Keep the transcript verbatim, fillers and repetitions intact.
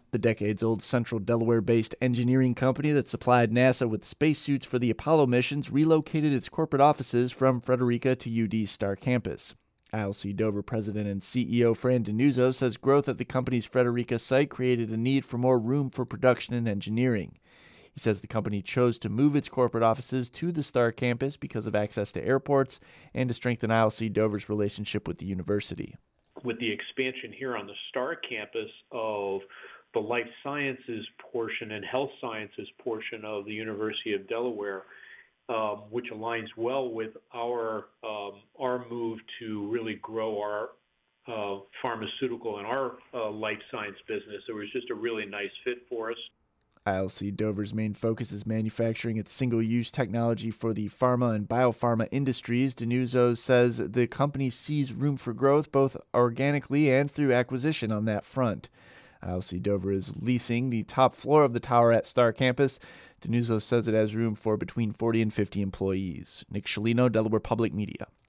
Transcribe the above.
The decades-old Central Delaware-based engineering company that supplied NASA with spacesuits for the Apollo missions relocated its corporate offices from Frederica to U D's Star Campus. I L C Dover President and C E O Fran DiNuzzo says growth at the company's Frederica site created a need for more room for production and engineering. He says the company chose to move its corporate offices to the Star Campus because of access to airports and to strengthen I L C Dover's relationship with the university. With the expansion here on the Star Campus of the life sciences portion and health sciences portion of the University of Delaware, um, which aligns well with our um, our move to really grow our uh, pharmaceutical and our uh, life science business. It was just a really nice fit for us. I L C Dover's main focus is manufacturing its single-use technology for the pharma and biopharma industries. DiNuzzo says the company sees room for growth both organically and through acquisition on that front. I L C Dover is leasing the top floor of the tower at Star Campus. DiNuzzo says it has room for between forty and fifty employees. Nick Scialino, Delaware Public Media.